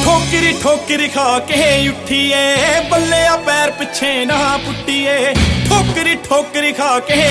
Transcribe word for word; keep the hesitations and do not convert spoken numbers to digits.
ठोकरी ठोकरी खा के उठिए बल्ले पैर पिछे ना पुटिए ठोकरी ठोकरी खा के